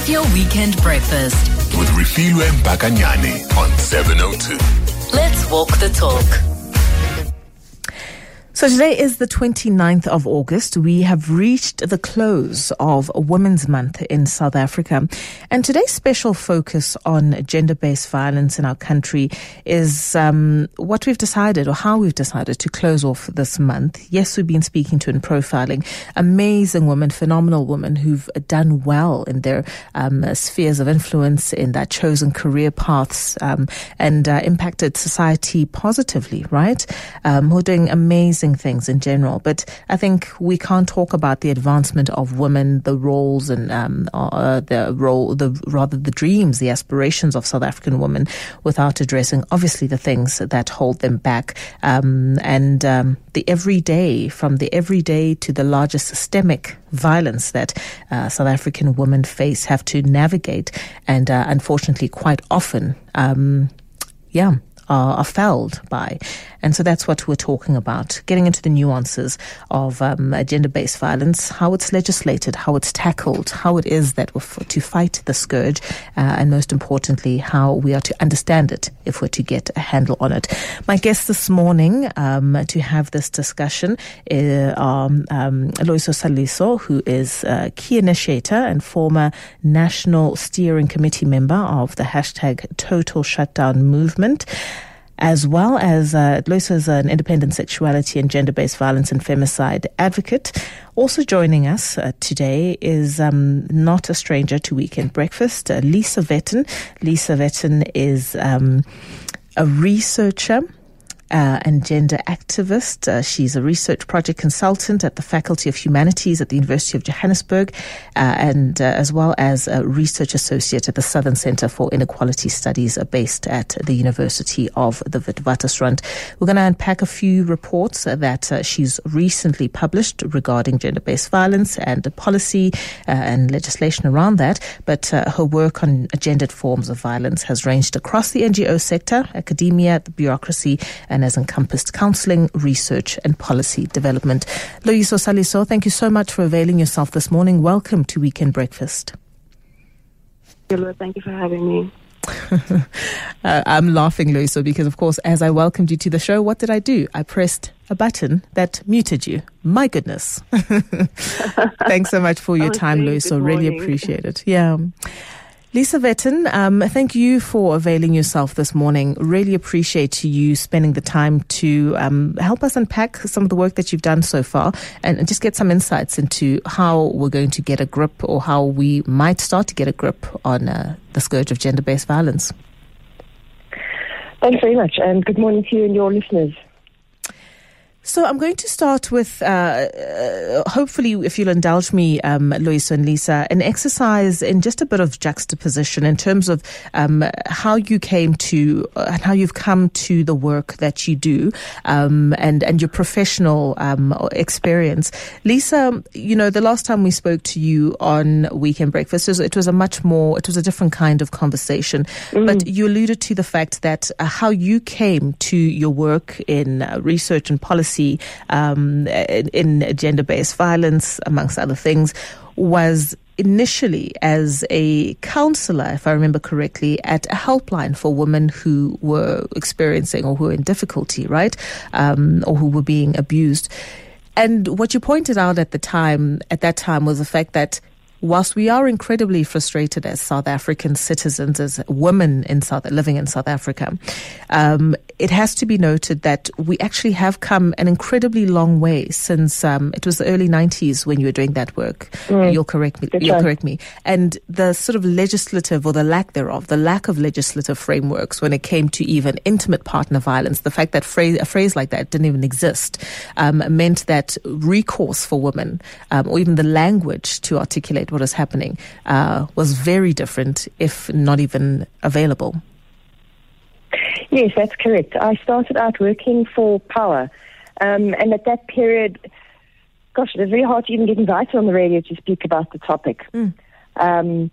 Have your weekend breakfast with Refilwe Mbakanyane on 702. Let's walk the talk. So today is the 29th of August. We have reached the close of Women's Month in South Africa. And today's special focus on gender-based violence in our country is what we've decided, or how we've decided to close off this month. Yes, we've been speaking to and profiling amazing women, phenomenal women who've done well in their spheres of influence, in their chosen career paths, and impacted society positively, right? Who are doing amazing things in general. But I think we can't talk about the advancement of women, the roles and the dreams, the aspirations of South African women without addressing obviously the things that hold them back, and the everyday, from the everyday to the larger systemic violence that South African women have to navigate, and unfortunately quite often are felled by. And so that's what we're talking about, getting into the nuances of gender-based violence, how it's legislated, how it's tackled, how it is that we're to fight the scourge, and most importantly, how we are to understand it if we're to get a handle on it. My guests this morning to have this discussion are Loyiso Saliso, who is a key initiator and former National Steering Committee member of the #Total Shutdown movement, as well as Loyiso is an independent sexuality and gender-based violence and femicide advocate. Also joining us today is not a stranger to Weekend Breakfast, Lisa Vetten. Lisa Vetten is a researcher and gender activist. She's a research project consultant at the Faculty of Humanities at the University of Johannesburg, and as well as a research associate at the Southern Center for Inequality Studies based at the University of the Witwatersrand. We're going to unpack a few reports that she's recently published regarding gender-based violence and policy and legislation around that. But her work on gendered forms of violence has ranged across the NGO sector, academia, the bureaucracy, and has encompassed counselling, research and policy development. Loyiso Saliso, thank you so much for availing yourself this morning. Welcome to Weekend Breakfast. Hello, thank you for having me. I'm laughing, Loyiso, because of course, as I welcomed you to the show, what did I do? I pressed a button that muted you. My goodness. Thanks so much for your time, Loyiso. Really appreciate it. Yeah. Lisa Vetten, thank you for availing yourself this morning. Really appreciate you spending the time to help us unpack some of the work that you've done so far and just get some insights into how we're going to get a grip, or how we might start to get a grip on the scourge of gender-based violence. Thanks very much, and good morning to you and your listeners. So I'm going to start with, hopefully, if you'll indulge me, Loyiso and Lisa, an exercise in just a bit of juxtaposition in terms of how you came to and how you've come to the work that you do, and your professional experience. Lisa, you know, the last time we spoke to you on Weekend Breakfast, it was a different kind of conversation. But you alluded to the fact that how you came to your work in research and policy in gender-based violence, amongst other things, was initially as a counsellor, if I remember correctly, at a helpline for women who were experiencing or who were in difficulty, right? Or who were being abused. And what you pointed out at that time was the fact that whilst we are incredibly frustrated as South African citizens, as women living in South Africa, it has to be noted that we actually have come an incredibly long way since it was the early 90s when you were doing that work. You'll correct me. And the sort of legislative, or the lack of legislative frameworks when it came to even intimate partner violence, the fact that a phrase like that didn't even exist, meant that recourse for women, or even the language to articulate what is happening, was very different, if not even available. Yes, that's correct. I started out working for Power, and at that period, gosh, it was very hard to even get invited on the radio to speak about the topic. And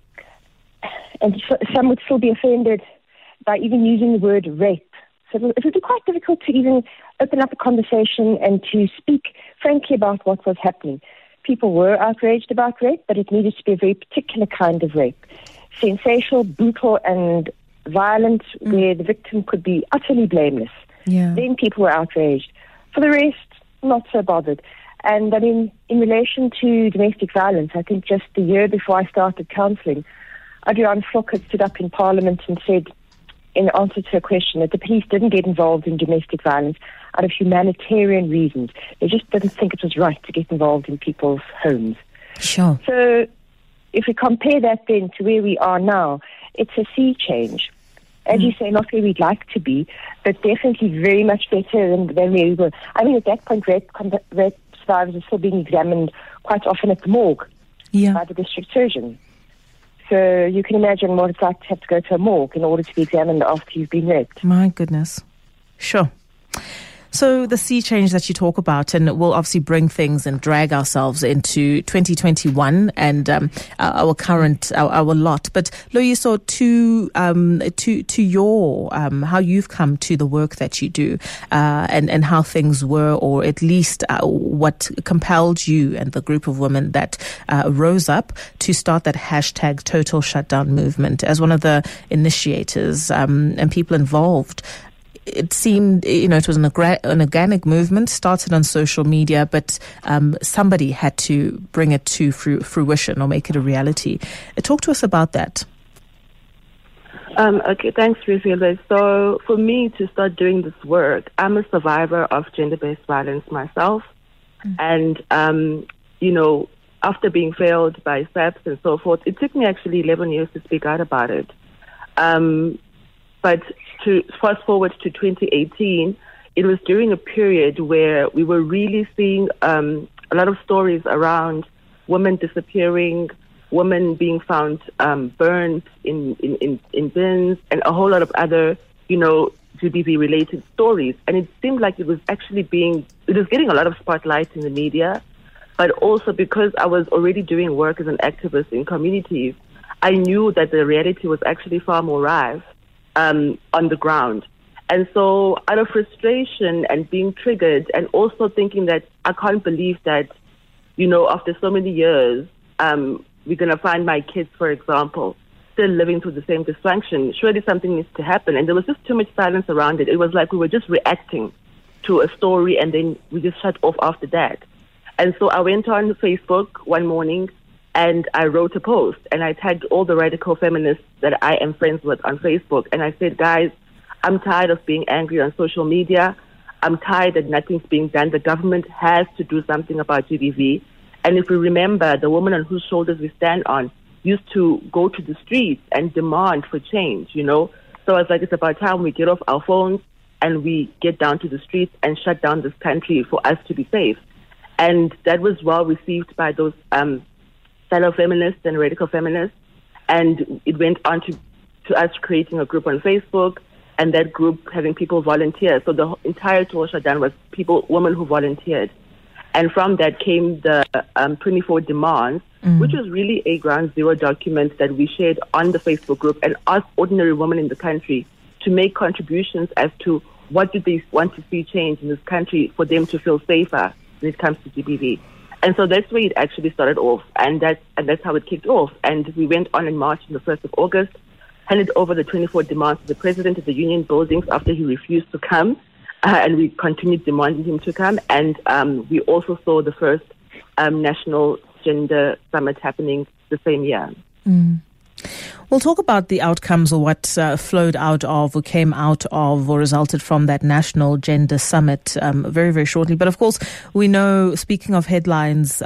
some would still be offended by even using the word rape. So it would be quite difficult to even open up a conversation and to speak frankly about what was happening. People were outraged about rape, but it needed to be a very particular kind of rape. sensational, brutal, and violent, where the victim could be utterly blameless. Yeah. Then people were outraged. For the rest, not so bothered. And I mean, in relation to domestic violence, I think just the year before I started counselling, Adriaan Vlok had stood up in Parliament and said, in answer to a question, that the police didn't get involved in domestic violence out of humanitarian reasons. They just didn't think it was right to get involved in people's homes. Sure. So if we compare that then to where we are now, it's a sea change. As you say, not where we'd like to be, but definitely very much better than where we were. I mean, at that point, rape survivors are still being examined quite often at the morgue by the district surgeon. So you can imagine what it's like to have to go to a morgue in order to be examined after you've been raped. My goodness. Sure. So the sea change that you talk about, and we'll obviously bring things and drag ourselves into 2021 and our current, our lot. But Loyiso, to your how you've come to the work that you do, and how things were, or at least what compelled you and the group of women that rose up to start that hashtag Total Shutdown movement as one of the initiators and people involved. It seemed, it was an organic movement, started on social media, but somebody had to bring it to fruition or make it a reality. Talk to us about that. Okay, thanks, Rizila. So for me to start doing this work, I'm a survivor of gender-based violence myself. And, after being failed by SAPS and so forth, it took me actually 11 years to speak out about it. But to fast forward to 2018, it was during a period where we were really seeing a lot of stories around women disappearing, women being found burned in bins, and a whole lot of other, GBV-related stories. And it seemed like it was getting a lot of spotlight in the media, but also because I was already doing work as an activist in communities, I knew that the reality was actually far more rife on the ground. And so out of frustration and being triggered, and also thinking that I can't believe that, after so many years, we're going to find my kids, for example, still living through the same dysfunction. Surely something needs to happen. And there was just too much silence around it. It was like we were just reacting to a story and then we just shut off after that. And so I went on Facebook one morning and I wrote a post and I tagged all the radical feminists that I am friends with on Facebook. And I said, guys, I'm tired of being angry on social media. I'm tired that nothing's being done. The government has to do something about GBV. And if we remember, the woman on whose shoulders we stand on used to go to the streets and demand for change, So I was like, it's about time we get off our phones and we get down to the streets and shut down this country for us to be safe. And that was well received by those fellow feminists and radical feminists. And it went on to us creating a group on Facebook, and that group having people volunteer. So the entire Total Shutdown was women who volunteered. And from that came the 24 demands, which was really a ground zero document that we shared on the Facebook group and asked ordinary women in the country to make contributions as to what do they want to see change in this country for them to feel safer when it comes to GBV. And so that's where it actually started off, and that's how it kicked off. And we went on in March, on the 1st of August, handed over the 24 demands to the president of the union buildings after he refused to come, and we continued demanding him to come. And we also saw the first national gender summit happening the same year. We'll talk about the outcomes or what flowed out of or came out of or resulted from that National Gender Summit very, very shortly. But of course, we know, speaking of headlines,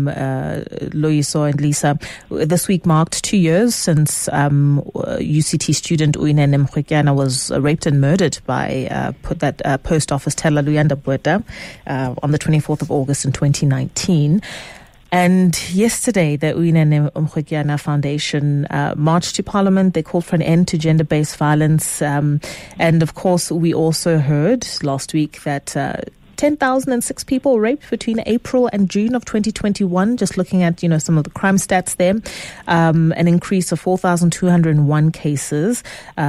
Loyiso and Lisa, this week marked 2 years since UCT student Uyinene Mrwetyana was raped and murdered by post office teller Luyanda Botha on the 24th of August in 2019. And yesterday, the Uyinene Mrwetyana Foundation marched to Parliament. They called for an end to gender-based violence. And of course, we also heard last week that 10,006 people raped between April and June of 2021. Just looking at, some of the crime stats there, an increase of 4,201 cases.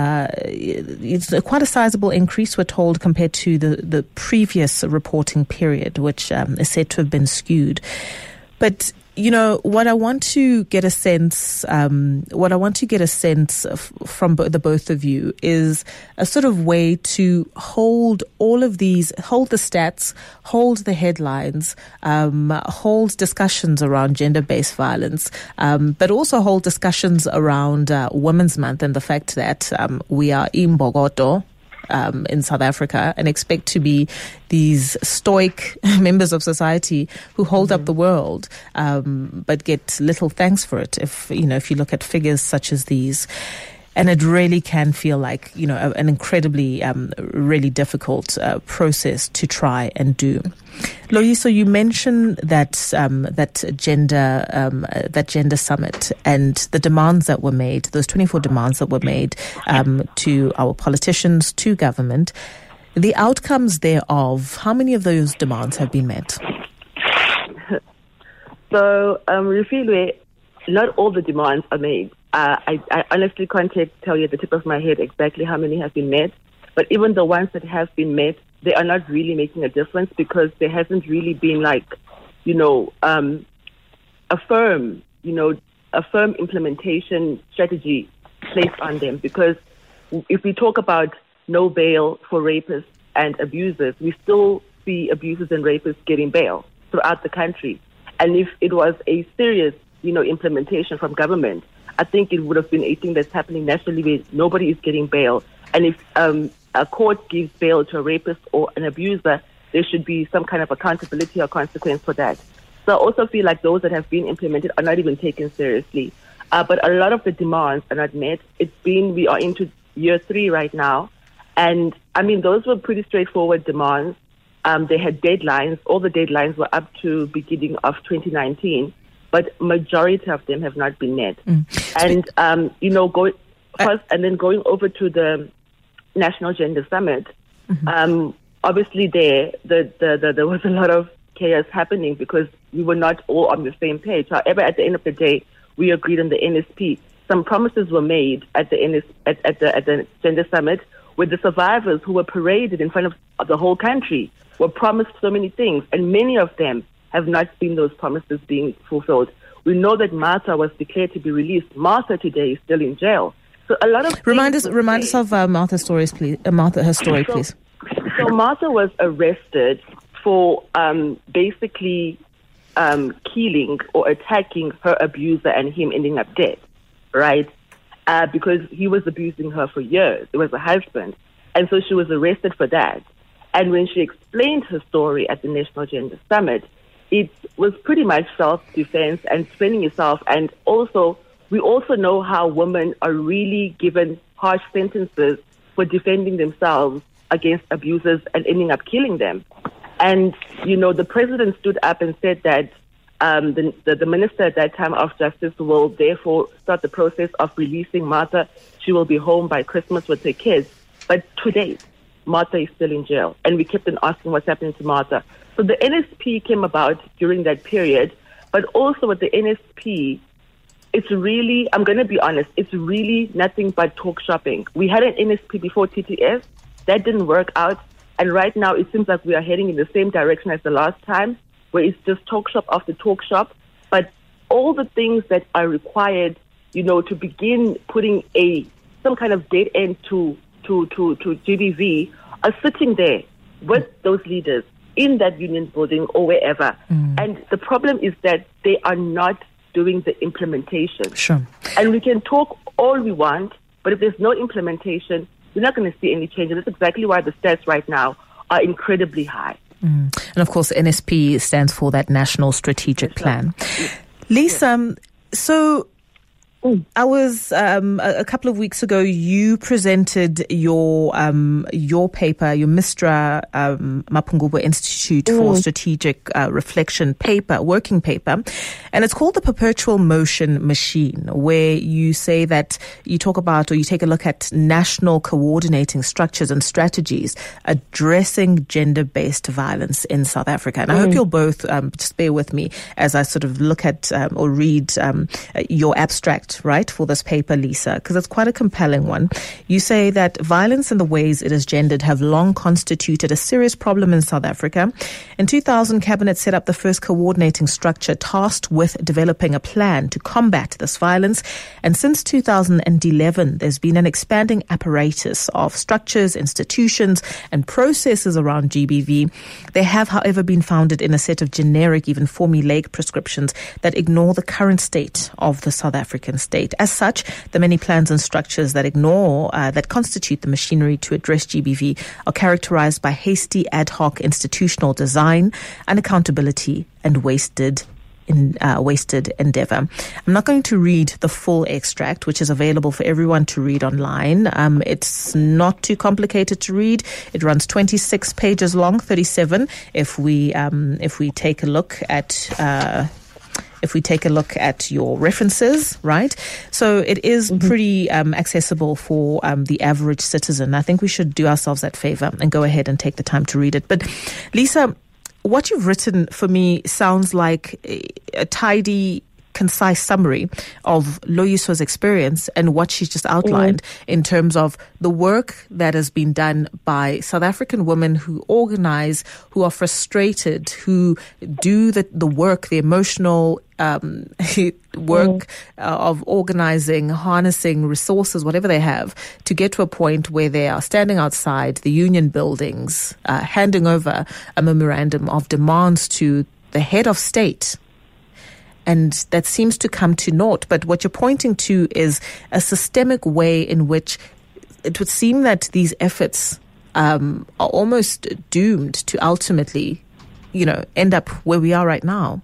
It's quite a sizable increase, we're told, compared to the previous reporting period, which is said to have been skewed. But what I want to get a sense, from the both of you is a sort of way to hold all of these, hold the stats, hold the headlines, hold discussions around gender-based violence, but also hold discussions around Women's Month and the fact that we are Imbogoto in South Africa and expect to be these stoic members of society who hold up the world, but get little thanks for it. If you look at figures such as these, and it really can feel like an incredibly really difficult process to try and do. Loyiso, you mentioned that gender summit and the demands that were made, those 24 demands that were made to our politicians, to government. The outcomes thereof, how many of those demands have been met? So, Refilwe, not all the demands are made. I honestly can't tell you at the tip of my head exactly how many have been met, but even the ones that have been met, they are not really making a difference because there hasn't really been a firm implementation strategy placed on them. Because if we talk about no bail for rapists and abusers, we still see abusers and rapists getting bail throughout the country. And if it was a serious, implementation from government, I think it would have been a thing that's happening nationally where nobody is getting bail. And if a court gives bail to a rapist or an abuser, there should be some kind of accountability or consequence for that. So I also feel like those that have been implemented are not even taken seriously. But a lot of the demands are not met. We are into year 3 right now. And those were pretty straightforward demands. They had deadlines. All the deadlines were up to beginning of 2019. But majority of them have not been met. And, going over to the National Gender Summit, obviously there was a lot of chaos happening because we were not all on the same page. However, at the end of the day, we agreed on the NSP. Some promises were made at the Gender Summit where the survivors who were paraded in front of the whole country were promised so many things, and many of them have not seen those promises being fulfilled. We know that Martha was declared to be released. Martha today is still in jail. So a lot of remind us of Martha's stories, please. Her story, please. So Martha was arrested for basically killing or attacking her abuser and him ending up dead, right? Because he was abusing her for years. It was a husband, and so she was arrested for that. And when she explained her story at the National Gender Summit, it was pretty much self-defense and defending yourself. And also, we also know how women are really given harsh sentences for defending themselves against abusers and ending up killing them. And, the president stood up and said that the minister at that time of justice will therefore start the process of releasing Martha. She will be home by Christmas with her kids. But today, Martha is still in jail. And we kept on asking what's happening to Martha. So the NSP came about during that period, but also with the NSP, it's really, I'm going to be honest, it's really nothing but talk shopping. We had an NSP before TTS, that didn't work out, and right now it seems like we are heading in the same direction as the last time, where it's just talk shop after talk shop, but all the things that are required, to begin putting some kind of dead end to GBV are sitting there with those leaders in that union building or wherever. And the problem is that they are not doing the implementation. Sure. And we can talk all we want, but if there's no implementation, we're not going to see any change. And that's exactly why the stats right now are incredibly high. And of course, NSP stands for that National Strategic Plan. Lisa, so I was a couple of weeks ago. You presented your paper, your Mistra Mapungubwe Institute for Strategic Reflection working paper, and it's called the Perpetual Motion Machine, where you say that you talk about, or you take a look at national coordinating structures and strategies addressing gender-based violence in South Africa. And I hope you'll both just bear with me as I sort of look at or read your abstract extract, right, for this paper, Lisa, because it's quite a compelling one. You say that violence and the ways it is gendered have long constituted a serious problem in South Africa. In 2000, Cabinet set up the first coordinating structure tasked with developing a plan to combat this violence. And since 2011, there's been an expanding apparatus of structures, institutions, and processes around GBV. They have, however, been founded in a set of generic, even formulaic prescriptions that ignore the current state of the South African state. As such, the many plans and structures that that constitute the machinery to address GBV are characterized by hasty, ad hoc institutional design, unaccountability, and wasted endeavor. I'm not going to read the full extract, which is available for everyone to read online. It's not too complicated to read. It runs 26 pages long, 37 if we take a look at your references, right? So it is pretty accessible for the average citizen. I think we should do ourselves that favor and go ahead and take the time to read it. But Lisa, what you've written for me sounds like a tidy, concise summary of Loyiso's experience and what she's just outlined in terms of the work that has been done by South African women who organize, who are frustrated, who do the work, the emotional work of organizing, harnessing resources, whatever they have, to get to a point where they are standing outside the union buildings, handing over a memorandum of demands to the head of state. And that seems to come to naught. But what you're pointing to is a systemic way in which it would seem that these efforts are almost doomed to ultimately, end up where we are right now.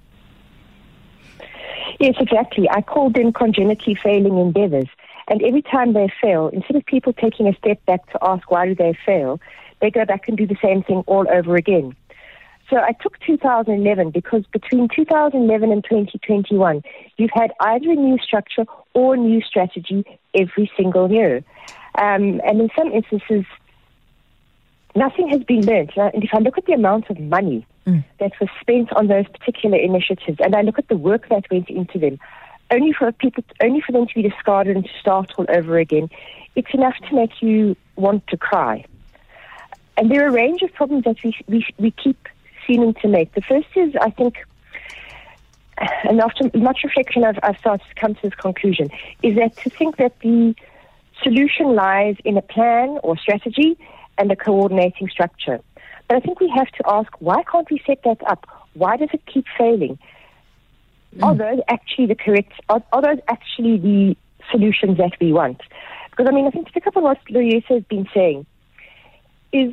Yes, exactly. I called them congenitally failing endeavors. And every time they fail, instead of people taking a step back to ask why do they fail, they go back and do the same thing all over again. So I took 2011 because between 2011 and 2021, you've had either a new structure or a new strategy every single year. And in some instances, nothing has been learned. And if I look at the amount of money that was spent on those particular initiatives, and I look at the work that went into them, only for them to be discarded and to start all over again, it's enough to make you want to cry. And there are a range of problems that we keep seeming to make. The first is, I think, and after much reflection, I've started to come to this conclusion, is that to think that the solution lies in a plan or strategy and a coordinating structure. But I think we have to ask, why can't we set that up? Why does it keep failing? Are those actually the correct, are those actually the solutions that we want? Because, I think to pick up on what Loyiso has been saying, is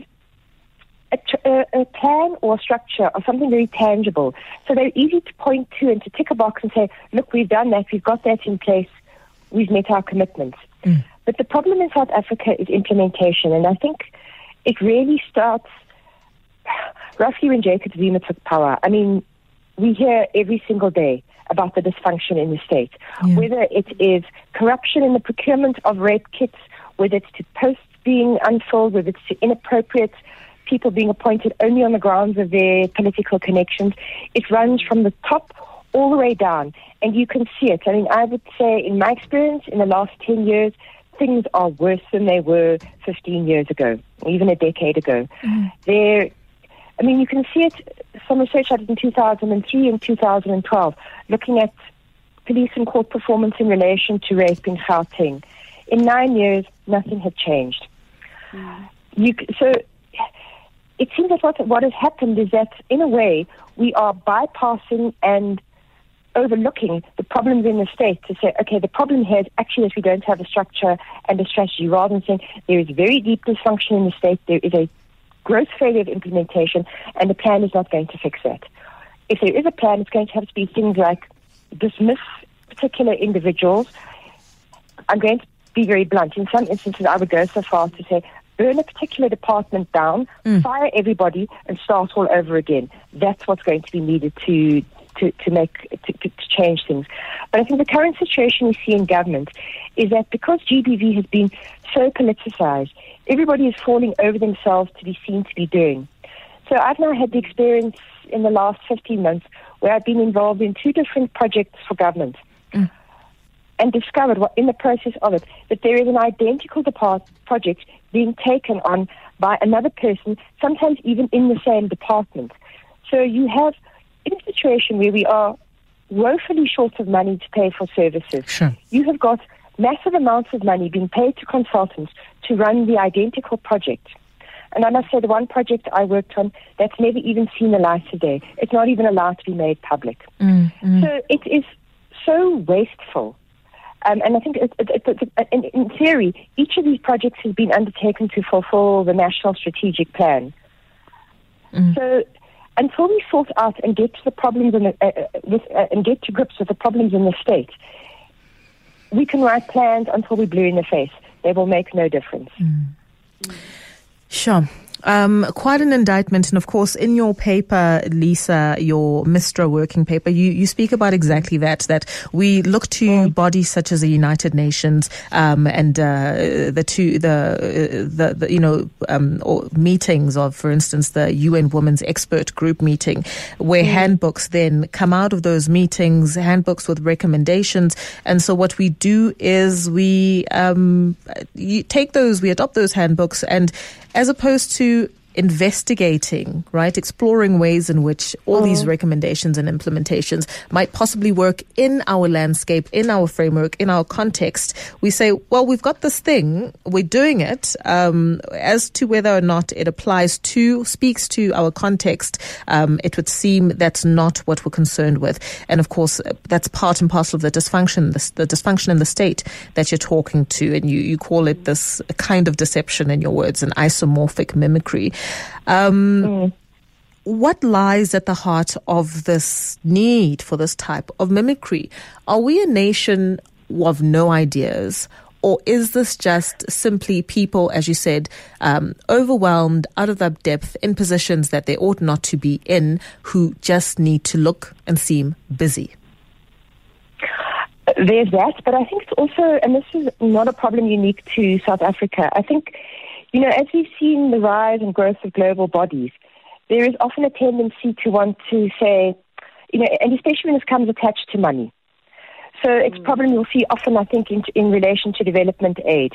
a plan or a structure or something very tangible. So they're easy to point to and to tick a box and say, look, we've done that, we've got that in place, we've met our commitments. But the problem in South Africa is implementation, and I think it really starts roughly when Jacob Zuma took power. We hear every single day about the dysfunction in the state, whether it is corruption in the procurement of rape kits, whether it's to posts being unfilled, whether it's to inappropriate people being appointed only on the grounds of their political connections. It runs from the top all the way down, and you can see it. I would say, in my experience, in the last 10 years, things are worse than they were 15 years ago, or even a decade ago. You can see it. Some research I did in 2003 and 2012, looking at police and court performance in relation to rape in Gauteng. In 9 years, nothing had changed. So it seems that what has happened is that, in a way, we are bypassing and overlooking the problems in the state to say, okay, the problem here is actually that we don't have a structure and a strategy, rather than saying there is very deep dysfunction in the state, there is a gross failure of implementation, and the plan is not going to fix that. If there is a plan, it's going to have to be things like dismiss particular individuals. I'm going to be very blunt. In some instances, I would go so far to say, burn a particular department down, fire everybody, and start all over again. That's what's going to be needed to change things. But I think the current situation we see in government is that because GBV has been so politicized, everybody is falling over themselves to be seen to be doing. So I've now had the experience in the last 15 months where I've been involved in 2 different projects for government. and discovered in the process of it that there is an identical project being taken on by another person, sometimes even in the same department. So you have in a situation where we are woefully short of money to pay for services. Sure. You have got massive amounts of money being paid to consultants to run the identical project. And I must say, the one project I worked on, that's never even seen the light of day. It's not even allowed to be made public. So it is so wasteful. And I think in theory, each of these projects has been undertaken to fulfill the National Strategic Plan. So until we sort out and get to the problems and get to grips with the problems in the state, we can write plans until we're blue in the face. They will make no difference. Sure. Quite an indictment. And of course, in your paper, Lisa, your MISTRA working paper, you speak about exactly that we look to bodies such as the United Nations, and meetings of, for instance, the UN Women's Expert Group meeting, where handbooks then come out of those meetings, handbooks with recommendations. And so what we do is we adopt those handbooks, and as opposed to investigating, right, exploring ways in which all these recommendations and implementations might possibly work in our landscape, in our framework, in our context, we say, well, we've got this thing, we're doing it, as to whether or not it speaks to our context, it would seem that's not what we're concerned with. And of course, that's part and parcel of the dysfunction in the state that you're talking to, and you call it this kind of deception, in your words, an isomorphic mimicry. What lies at the heart of this need for this type of mimicry? Are we a nation of no ideas, or is this just simply people, as you said, overwhelmed, out of their depth, in positions that they ought not to be in, who just need to look and seem busy? There's that, but I think it's also, and this is not a problem unique to South Africa, I think, as we've seen the rise and growth of global bodies, there is often a tendency to want to say, and especially when it comes attached to money. So it's a problem you'll see often, I think, in relation to development aid.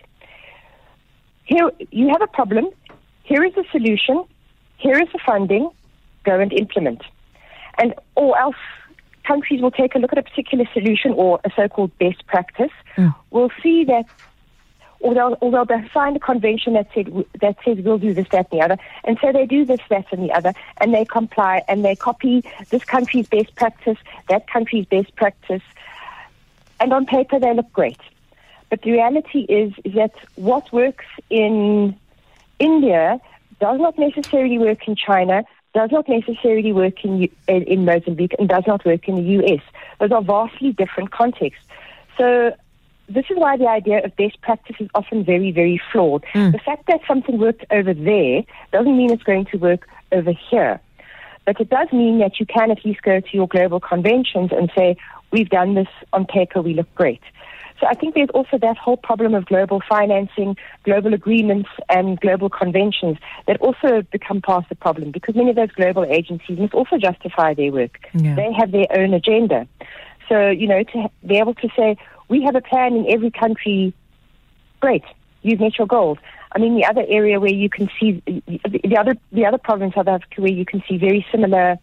Here, you have a problem, here is the solution, here is the funding, go and implement. Or else countries will take a look at a particular solution or a so-called best practice. We'll see that, or they'll sign a convention that says we'll do this, that, and the other, and so they do this, that, and the other, and they comply, and they copy this country's best practice, that country's best practice, and on paper they look great. But the reality is that what works in India does not necessarily work in China, does not necessarily work in Mozambique, and does not work in the US. Those are vastly different contexts. So this is why the idea of best practice is often very, very flawed. The fact that something worked over there doesn't mean it's going to work over here. But it does mean that you can at least go to your global conventions and say, we've done this on paper, we look great. So I think there's also that whole problem of global financing, global agreements, and global conventions that also become part of the problem, because many of those global agencies must also justify their work. Yeah. They have their own agenda. So, to be able to say, we have a plan in every country, great, you've met your goals. I mean, the other area where you can see, the other problem in South Africa where you can see very similar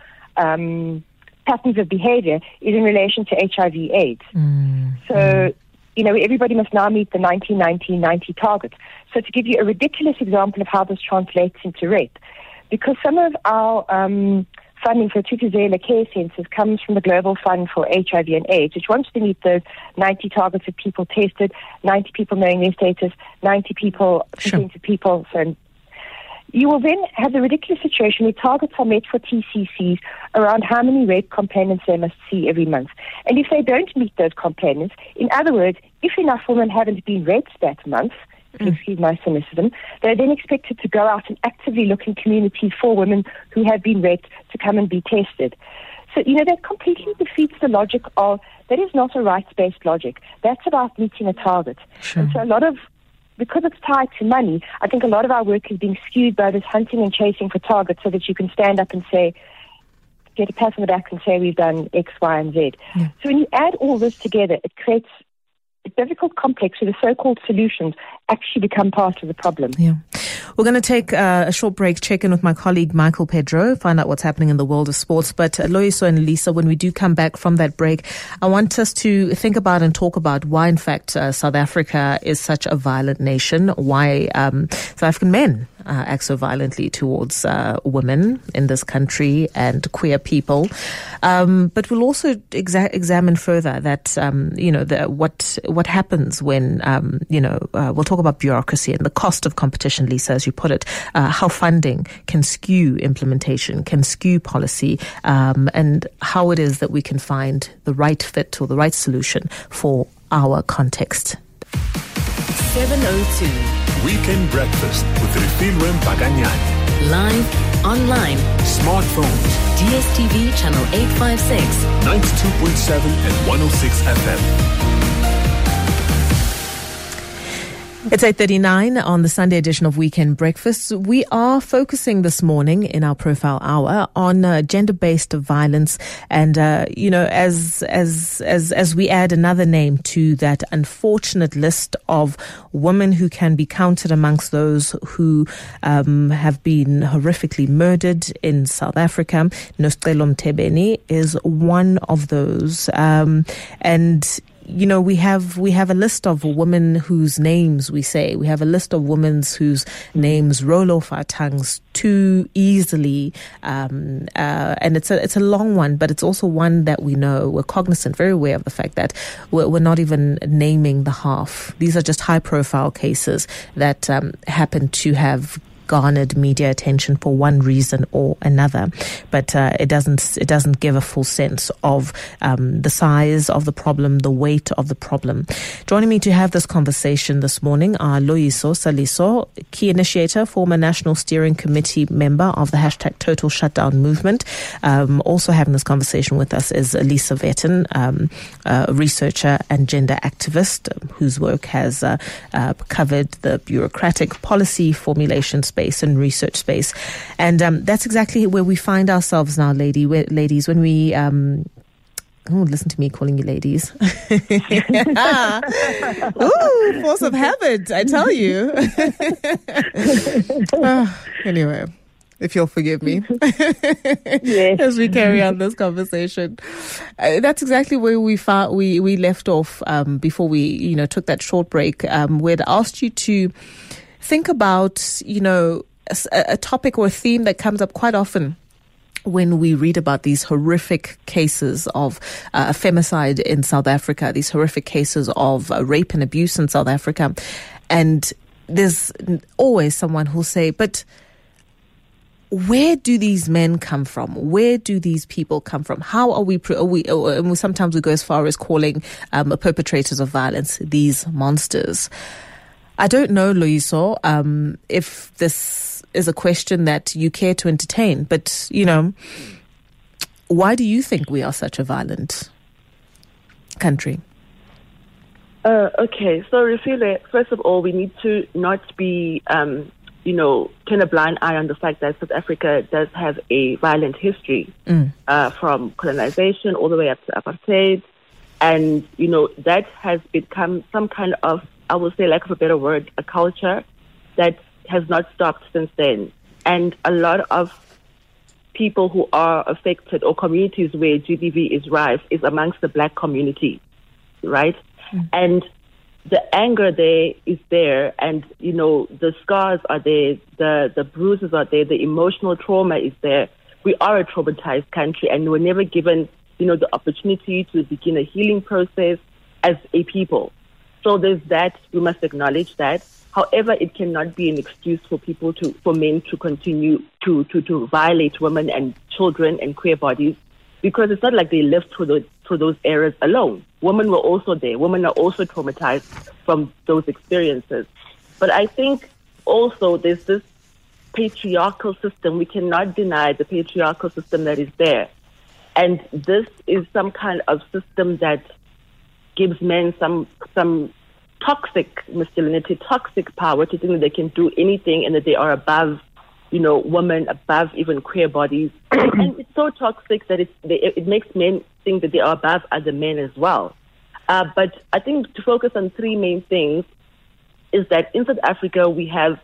patterns of behavior is in relation to HIV/AIDS. So, everybody must now meet the 19-90 target. So to give you a ridiculous example of how this translates into rape, because some of our funding for Thuthuzela care centers comes from the Global Fund for HIV and AIDS, which wants to meet those 90 targets of people tested, 90 people knowing their status, 90 people, consented people. So you will then have the ridiculous situation where targets are met for TCCs around how many rape complainants they must see every month. And if they don't meet those complainants, in other words, if enough women haven't been raped that month, excuse my cynicism, they're then expected to go out and actively look in communities for women who have been raped to come and be tested. So, that completely defeats the logic of, that is not a rights-based logic. That's about meeting a target. And so because it's tied to money, I think a lot of our work is being skewed by this hunting and chasing for targets so that you can stand up and say, get a pat on the back and say we've done X, Y, and Z. Yeah. So when you add all this together, it creates difficult, complex, where the so-called solutions actually become part of the problem. Yeah. We're going to take a short break, check in with my colleague Michael Pedro, find out what's happening in the world of sports. But Loyiso and Lisa, when we do come back from that break, I want us to think about and talk about why, in fact, South Africa is such a violent nation, why South African men act so violently towards women in this country and queer people. But we'll also examine further that, what happens when, we'll talk about bureaucracy and the cost of competition, Lisa, as you put it, how funding can skew implementation, can skew policy, and how it is that we can find the right fit or the right solution for our context. 702. Weekend Breakfast with Refilwe Mpakanyane. Live, online, Smartphones, DSTV channel 856, 92.7 and 106 FM. It's 8:39 on the Sunday edition of Weekend Breakfast. We are focusing this morning in our profile hour on gender-based violence, and as we add another name to that unfortunate list of women who can be counted amongst those who have been horrifically murdered in South Africa. Nosicelo Mthebeni is one of those, and we have a list of women whose names we say. We have a list of women whose names roll off our tongues too easily. And it's a long one, but it's also one that we know. We're cognizant, very aware of the fact that we're not even naming the half. These are just high profile cases that happen to have garnered media attention for one reason or another, but it doesn't give a full sense of the size of the problem, the weight of the problem. Joining me to have this conversation this morning are Loyiso Saliso, key initiator, former National Steering Committee member of the #Total Shutdown movement. Also having this conversation with us is Lisa Vetten, a researcher and gender activist whose work has covered the bureaucratic policy formulation space and research space. And that's exactly where we find ourselves now, ladies, when we... listen to me calling you ladies. Ooh, force of habit, I tell you. Anyway, if you'll forgive me. Yes. As we carry on this conversation. That's exactly where we left off before we took that short break, where I'd asked you to think about, a topic or a theme that comes up quite often when we read about these horrific cases of femicide in South Africa, these horrific cases of rape and abuse in South Africa. And there's always someone who'll say, but where do these men come from? Where do these people come from? How are we and sometimes we go as far as calling perpetrators of violence these monsters. I don't know, Loyiso, if this is a question that you care to entertain, but, why do you think we are such a violent country? Okay, so Refilwe, first of all, we need to not be, turn a blind eye on the fact that South Africa does have a violent history from colonization all the way up to apartheid. And, that has become some kind of, I will say, lack of a better word, a culture that has not stopped since then. And a lot of people who are affected, or communities where GBV is rife, is amongst the black community, right? And the anger there is there, and, the scars are there, the bruises are there, the emotional trauma is there. We are a traumatized country, and we're never given, the opportunity to begin a healing process as a people. So there's that. We must acknowledge that. However, it cannot be an excuse for men to continue to violate women and children and queer bodies, because it's not like they lived through those eras alone. Women were also there. Women are also traumatized from those experiences. But I think also there's this patriarchal system. We cannot deny the patriarchal system that is there. And this is some kind of system that gives men some toxic masculinity, toxic power to think that they can do anything and that they are above, women, above even queer bodies. And it's so toxic that it makes men think that they are above other men as well. But I think to focus on three main things is that in South Africa we have,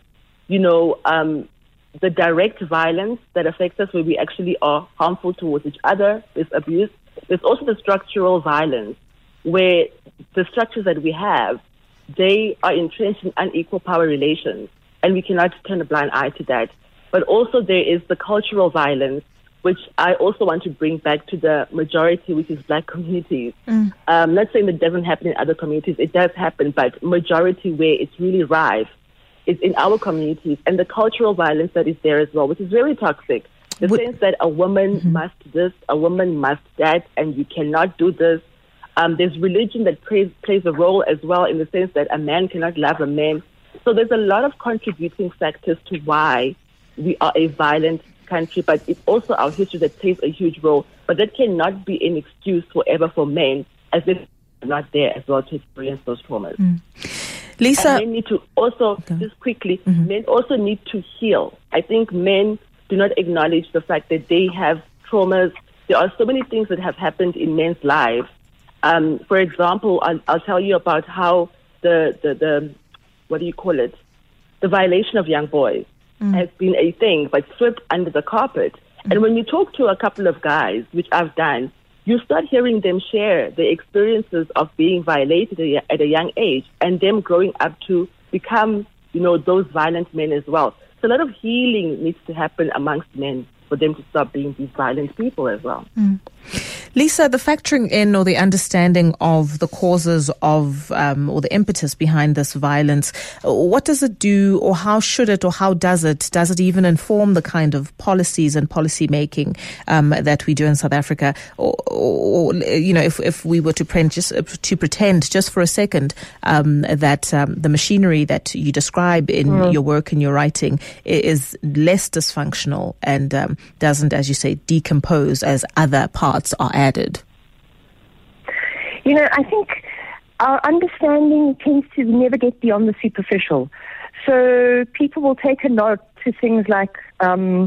the direct violence that affects us where we actually are harmful towards each other, there's abuse. There's also the structural violence where the structures that we have, they are entrenched in unequal power relations, and we cannot turn a blind eye to that. But also there is the cultural violence, which I also want to bring back to the majority, which is Black communities. Not saying that doesn't happen in other communities, it does happen, but majority where it's really rife is in our communities, and the cultural violence that is there as well, which is very toxic. The sense that a woman must this, a woman must that, and you cannot do this. There's religion that plays a role as well, in the sense that a man cannot love a man. So there's a lot of contributing factors to why we are a violent country, but it's also our history that plays a huge role. But that cannot be an excuse forever for men, as if they're not there as well to experience those traumas. Lisa, and men need to also, just quickly, men also need to heal. I think men do not acknowledge the fact that they have traumas. There are so many things that have happened in men's lives. For example, I'll tell you about how the what do you call it? The violation of young boys has been a thing, but swept under the carpet. And when you talk to a couple of guys, which I've done, you start hearing them share the experiences of being violated at a young age, and them growing up to become, those violent men as well. So a lot of healing needs to happen amongst men for them to stop being these violent people as well. Lisa, the factoring in or the understanding of the causes of or the impetus behind this violence, what does it do, or how should it, or how does it? Does it even inform the kind of policies and policy making that we do in South Africa? Or if we were to pretend just for a second that the machinery that you describe in your work and your writing is less dysfunctional and doesn't, as you say, decompose as other parts are added? I think our understanding tends to never get beyond the superficial. So people will take a note to things like they'll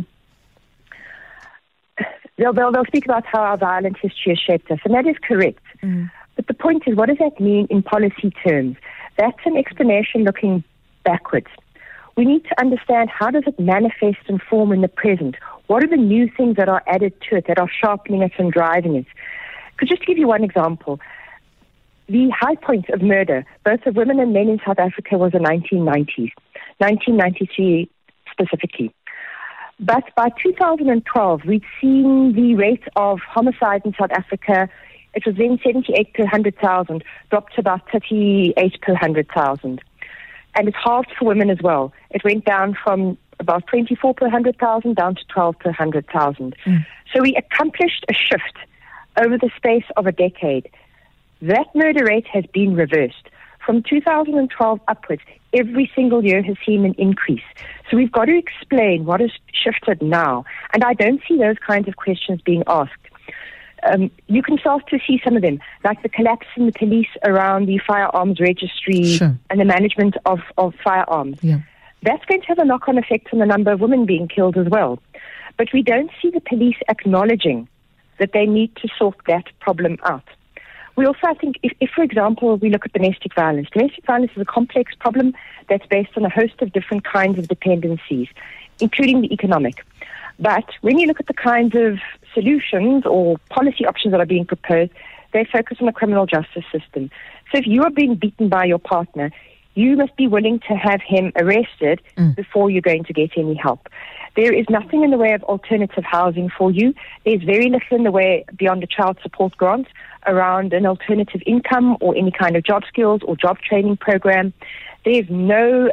speak about how our violent history has shaped us, and that is correct. But the point is, what does that mean in policy terms? That's an explanation looking backwards. We need to understand, how does it manifest and form in the present? What are the new things that are added to it, that are sharpening it and driving it? Because just to give you one example, the high point of murder, both of women and men in South Africa, was the 1990s, 1993 specifically. But by 2012, we'd seen the rate of homicide in South Africa, it was then 78 per 100,000, dropped to about 38 per 100,000. And it's halved for women as well. It went down from about 24 per 100,000 down to 12 per 100,000. So we accomplished a shift over the space of a decade. That murder rate has been reversed. From 2012 upwards, every single year has seen an increase. So we've got to explain what has shifted now. And I don't see those kinds of questions being asked. You can start to see some of them, like the collapse in the police around the firearms registry and the management of firearms. That's going to have a knock-on effect on the number of women being killed as well. But we don't see the police acknowledging that they need to sort that problem out. We also, I think, if for example, we look at domestic violence is a complex problem that's based on a host of different kinds of dependencies, including the economic. But when you look at the kinds of solutions or policy options that are being proposed, they focus on the criminal justice system. So if you are being beaten by your partner, you must be willing to have him arrested before you're going to get any help. There is nothing in the way of alternative housing for you. There's very little in the way, beyond a child support grant, around an alternative income or any kind of job skills or job training program. There's no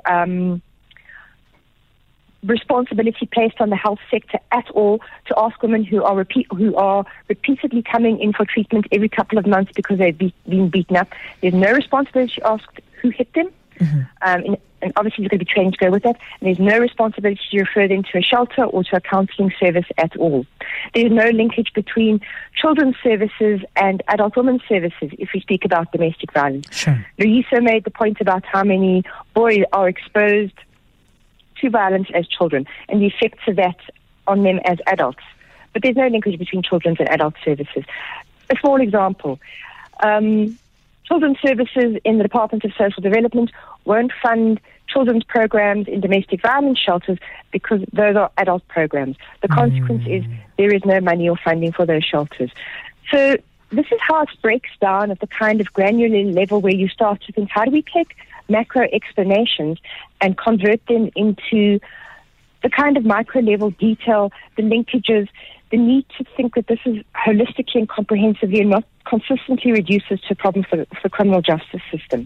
responsibility placed on the health sector at all to ask women who are repeatedly coming in for treatment every couple of months because they've been beaten up. There's no responsibility asked who hit them. And obviously there's going to be training to go with that. And there's no responsibility to refer them to a shelter or to a counselling service at all. There's no linkage between children's services and adult women's services if we speak about domestic violence. Louisa made the point about how many boys are exposed to violence as children and the effects of that on them as adults. But there's no linkage between children's and adult services. A small example. Child Children's Services in the Department of Social Development won't fund children's programs in domestic violence shelters because those are adult programs. The consequence is there is no money or funding for those shelters. So this is how it breaks down at the kind of granular level where you start to think, how do we take macro explanations and convert them into the kind of micro level detail, the linkages, the need to think that this is holistically and comprehensively and not consistently reduces to a problem for the criminal justice system.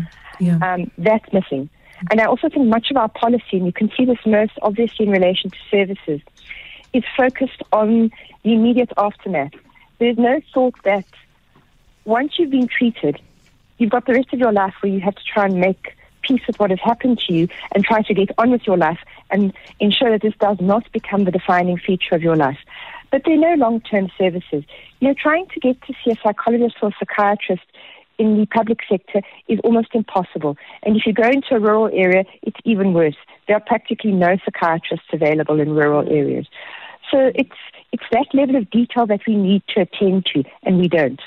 That's missing. And I also think much of our policy, and you can see this most obviously in relation to services, is focused on the immediate aftermath. There's no thought that once you've been treated, you've got the rest of your life where you have to try and make peace with what has happened to you and try to get on with your life and ensure that this does not become the defining feature of your life. But there are no long-term services. Trying to get to see a psychologist or a psychiatrist in the public sector is almost impossible. And if you go into a rural area, it's even worse. There are practically no psychiatrists available in rural areas. So it's that level of detail that we need to attend to, and we don't.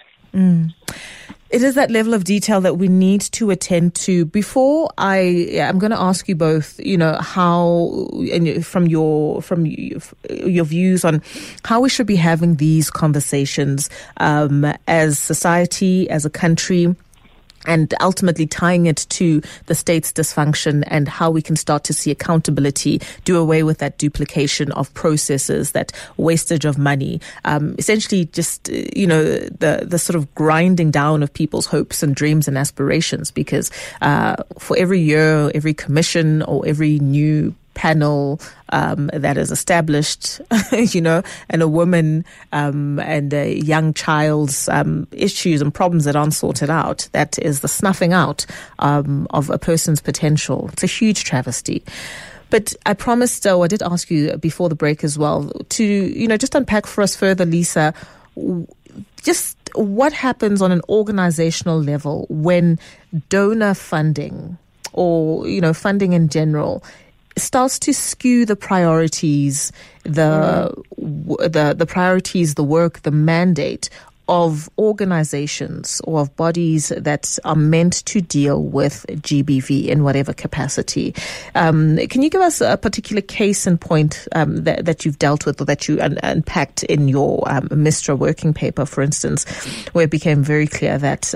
It is that level of detail that we need to attend to. Before I'm going to ask you both, how, and from your views on how we should be having these conversations as society, as a country, and ultimately tying it to the state's dysfunction and how we can start to see accountability, do away with that duplication of processes, that wastage of money, essentially just, the sort of grinding down of people's hopes and dreams and aspirations, because for every year, every commission or every new panel that is established, and a woman and a young child's issues and problems that aren't sorted out, that is the snuffing out of a person's potential. It's a huge travesty. But I promised, I did ask you before the break as well, to, just unpack for us further, Lisa, just what happens on an organizational level when donor funding or, funding in general starts to skew the priorities, the priorities, the work, the mandate of organizations or of bodies that are meant to deal with GBV in whatever capacity. Can you give us a particular case in point that you've dealt with or that you unpacked in your MISTRA working paper, for instance, where it became very clear that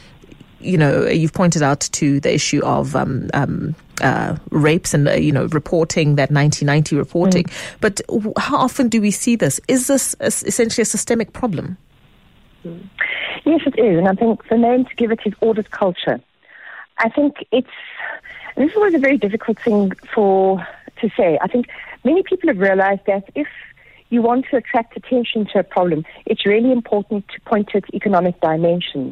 you've pointed out to the issue of rapes and, reporting, that 1990 reporting. But how often do we see this? Is this essentially a systemic problem? Yes, it is. And I think the name to give it is audit culture. I think this was a very difficult thing to say. I think many people have realized that if you want to attract attention to a problem, it's really important to point to its economic dimensions.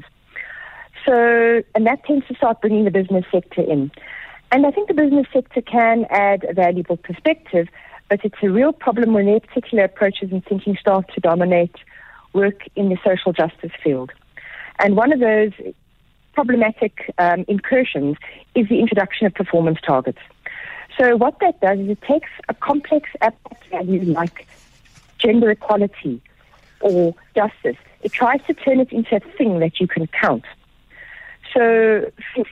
And that tends to start bringing the business sector in. And I think the business sector can add a valuable perspective, but it's a real problem when their particular approaches and thinking start to dominate work in the social justice field. And one of those problematic incursions is the introduction of performance targets. So what that does is it takes a complex abstract value like gender equality or justice. It tries to turn it into a thing that you can count. So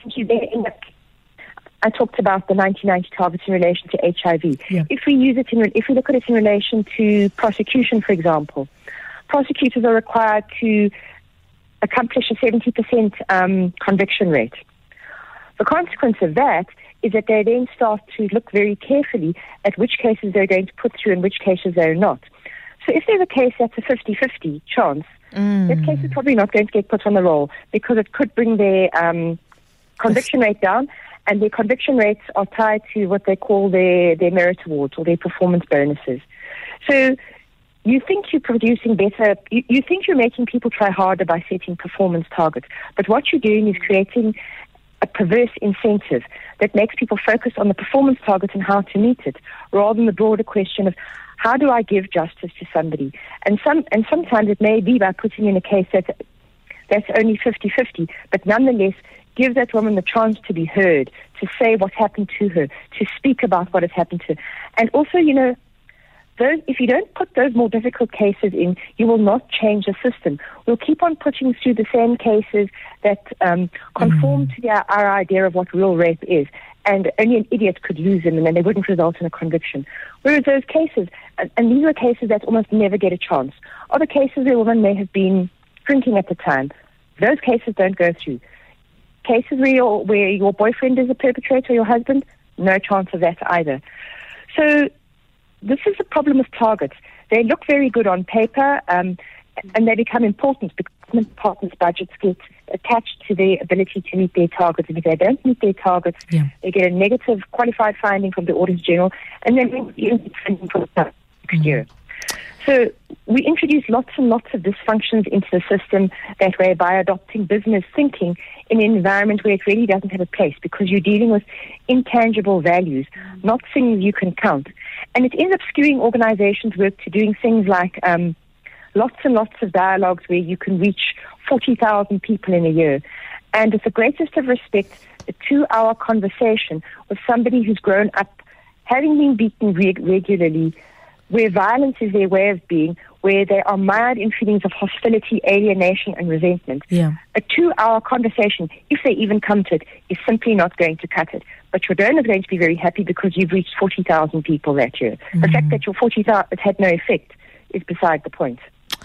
I talked about the 1990 targets in relation to HIV. Yeah. If we look at it in relation to prosecution, for example, prosecutors are required to accomplish a 70% conviction rate. The consequence of that is that they then start to look very carefully at which cases they're going to put through and which cases they're not. So if there's a case that's a 50-50 chance, that case is probably not going to get put on the roll because it could bring their conviction rate down, and their conviction rates are tied to what they call their merit awards or their performance bonuses. So you think you're producing better, you think you're making people try harder by setting performance targets, but what you're doing is creating a perverse incentive that makes people focus on the performance target and how to meet it, rather than the broader question of how do I give justice to somebody? And sometimes it may be by putting in a case that's only 50-50, but nonetheless give that woman the chance to be heard, to say what happened to her, to speak about what has happened to her. And also, if you don't put those more difficult cases in, you will not change the system. We'll keep on putting through the same cases that conform to our idea of what real rape is. And only an idiot could lose them, and then they wouldn't result in a conviction. Whereas those cases, and these are cases that almost never get a chance, are the cases where a woman may have been drinking at the time. Those cases don't go through. Cases where your boyfriend is a perpetrator, or your husband, no chance of that either. So this is a problem with targets. They look very good on paper, and they become important because partners' budgets get attached to their ability to meet their targets. And if they don't meet their targets, they get a negative qualified finding from the Auditor General, and then you get funding for the next year. So we introduce lots and lots of dysfunctions into the system that way by adopting business thinking in an environment where it really doesn't have a place, because you're dealing with intangible values, not things you can count. And it ends up skewing organizations' work to doing things like lots and lots of dialogues where you can reach 40,000 people in a year. And with the greatest of respect, a 2-hour conversation with somebody who's grown up having been beaten regularly, where violence is their way of being, where they are mired in feelings of hostility, alienation, and resentment. A 2-hour conversation, if they even come to it, is simply not going to cut it. But your donor is going to be very happy because you've reached 40,000 people that year. The fact that your 40,000 it had no effect is beside the point.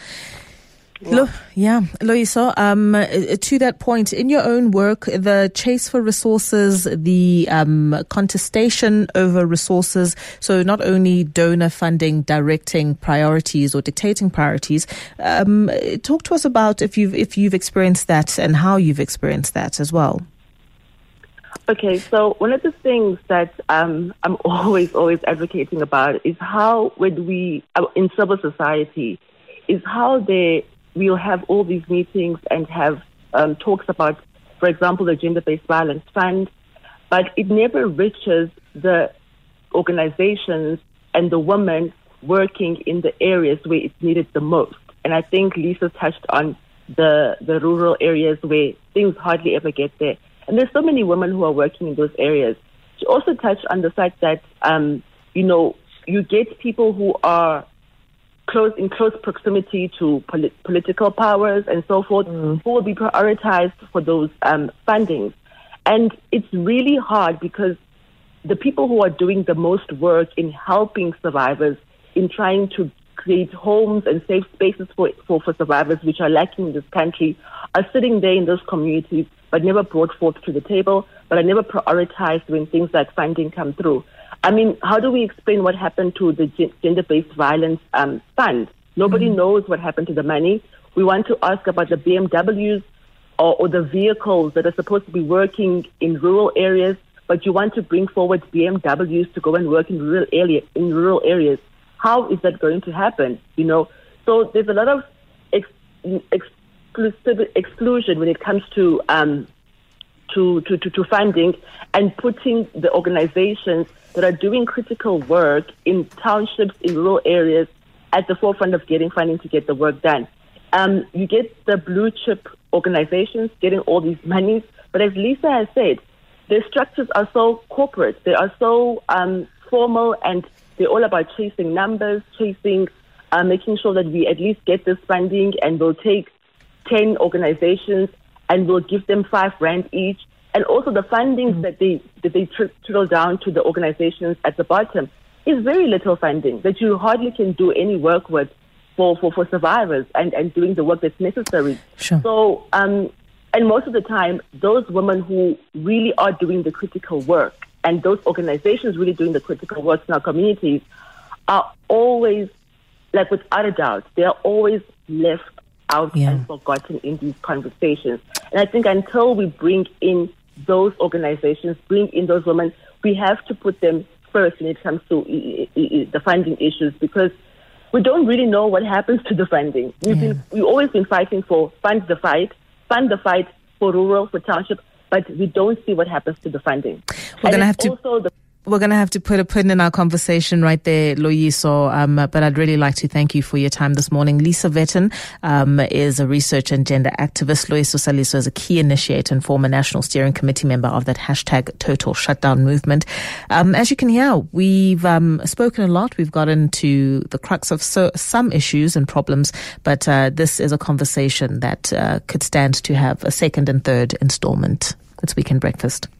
Loyiso, to that point, in your own work, the chase for resources, the contestation over resources, so not only donor funding directing priorities or dictating priorities, talk to us about if you've experienced that and how you've experienced that as well. Okay, so one of the things that I'm always advocating about is how when we, in civil society, is how we'll have all these meetings and have talks about, for example, the Gender-Based Violence Fund, but it never reaches the organizations and the women working in the areas where it's needed the most. And I think Lisa touched on the rural areas where things hardly ever get there. And there's so many women who are working in those areas. She also touched on the fact that, you get people who are in close proximity to political powers and so forth, who will be prioritized for those fundings. And it's really hard because the people who are doing the most work in helping survivors, in trying to create homes and safe spaces for survivors, which are lacking in this country, are sitting there in those communities, but never brought forth to the table, but are never prioritized when things like funding come through. I mean, how do we explain what happened to the Gender-Based Violence Fund? Nobody knows what happened to the money. We want to ask about the BMWs or the vehicles that are supposed to be working in rural areas, but you want to bring forward BMWs to go and work in rural areas. How is that going to happen? So there's a lot of exclusion when it comes to funding and putting the organizations that are doing critical work in townships, in rural areas, at the forefront of getting funding to get the work done. You get the blue chip organizations getting all these monies, but as Lisa has said, their structures are so corporate, they are so formal, and they're all about chasing numbers, making sure that we at least get this funding, and we'll take 10 organizations and we'll give them $5,000 each. And also the fundings that they trickle down to the organizations at the bottom is very little funding that you hardly can do any work with for survivors and doing the work that's necessary. Sure. So, and most of the time, those women who really are doing the critical work and those organizations really doing the critical work in our communities are always, like without a doubt, they are always left out and forgotten in these conversations. And I think until we bring in those organizations, bring in those women, we have to put them first when it comes to the funding issues, because we don't really know what happens to the funding. We've always been fighting for fund the fight for rural, for township, but we don't see what happens to the funding. We're going to have to... We're going to have to put a pin in our conversation right there, Loyiso, but I'd really like to thank you for your time this morning. Lisa Vetten is a research and gender activist. Loyiso Saliso is a key initiator and former National Steering Committee member of that hashtag Total Shutdown movement. As you can hear, we've spoken a lot. We've gotten to the crux of some issues and problems, but this is a conversation that could stand to have a second and third installment. It's Weekend Breakfast.